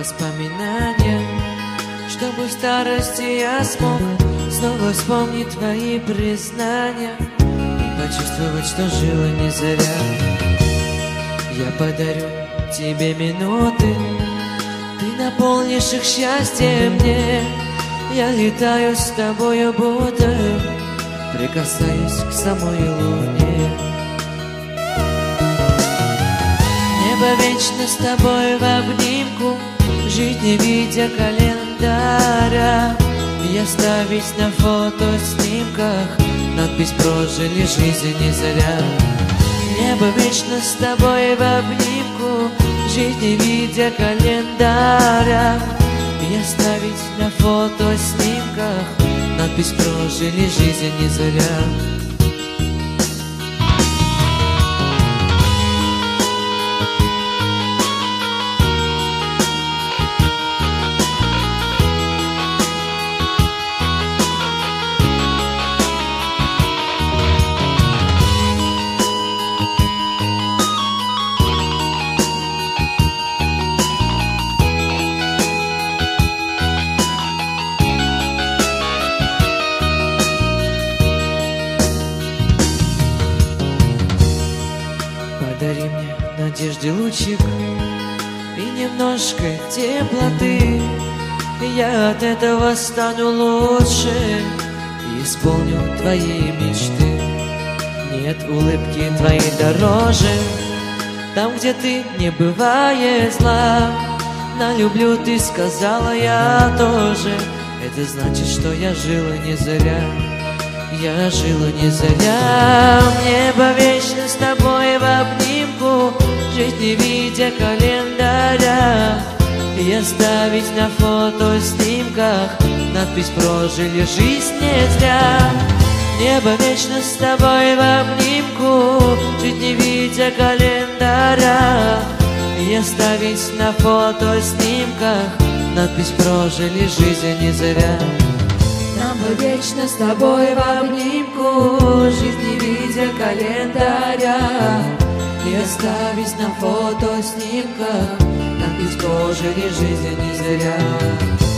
воспоминания, чтобы в старости я смог снова вспомнить твои признания и почувствовать, что жила не зря. Я подарю тебе минуты, ты наполнишь их счастьем мне. Я летаю с тобою, будто прикасаюсь к самой луне. Небо вечно с тобой в обнимку, жить не видя календаря, и оставить на фотоснимках надпись «Прожили жизнь не зря». Небо вечно с тобой в обнимку, жить не видя календаря, и оставить на фотоснимках надпись «Прожили жизнь не зря». Подари мне надежды лучик и немножко теплоты, и я от этого стану лучше и исполню твои мечты. Нет улыбки твоей дороже, там, где ты, не бывает зла. Налюблю, ты сказала, я тоже. Это значит, что я жила не зря. Я жила не зря. Небо вечно с тобой в обнимку, жить не видя календаря, и оставить на фотоснимках надпись «Прожили жизнь не зря». Небо вечно с тобой в обнимку, жить не видя календаря, и оставить на фотоснимках надпись «Прожили жизнь не зря». Нам бы вечно с тобой в обнимку, жить не видя календаря, и оставить на фотоснимках надпись «Прожили жизнь не зря».